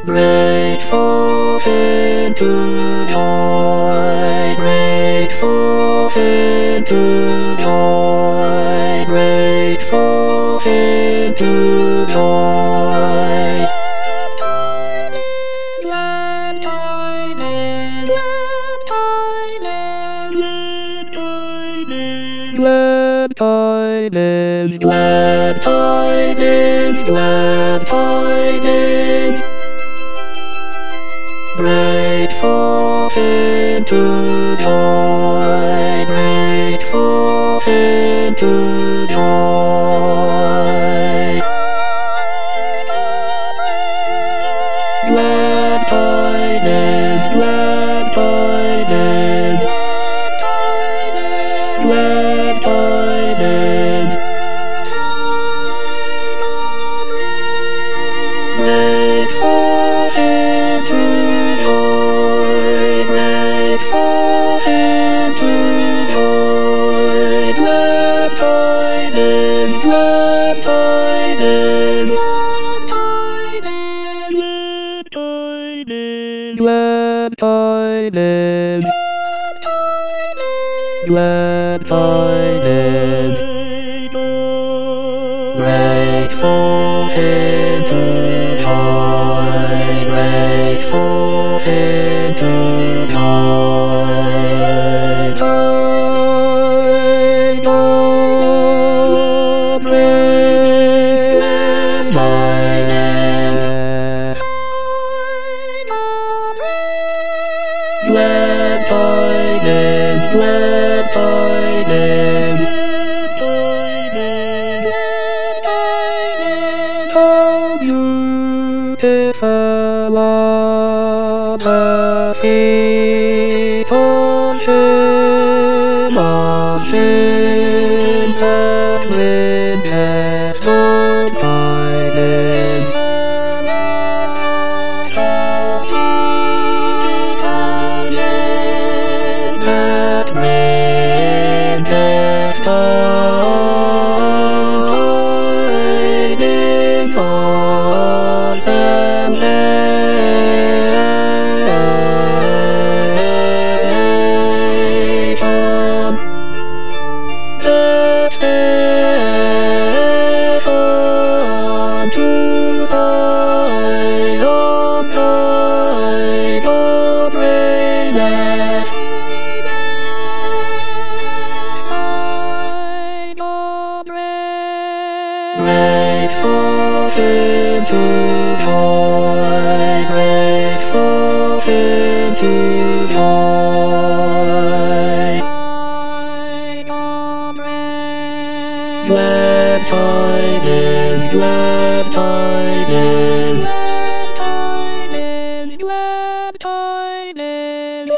Grateful into joy, grateful into joy, grateful into joy. Glad tidings, glad tidings, glad tidings, glad tidings, glad tidings. Grateful into joy, grateful into joy. Glad tidings, glad tidings, glad tidings. Grateful into joy, grateful into joy. Glad tidings, glad tidings, glad tidings, glad tidings. Grateful into joy, grateful into joy. Tide of grace and tidings, glad tidings, glad tidings. How beautiful are the feet of shame that bring death good tidings. That bring death tidings of salvation. Death saith unto Zion, tide of reigneth. Grateful into joy, grateful into joy. Glad tidings, glad tidings, glad tidings,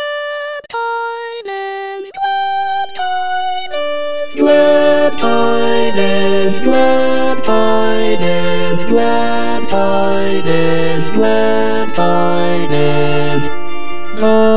glad tidings, glad tidings, glad tidings, glad tidings, glad tidings.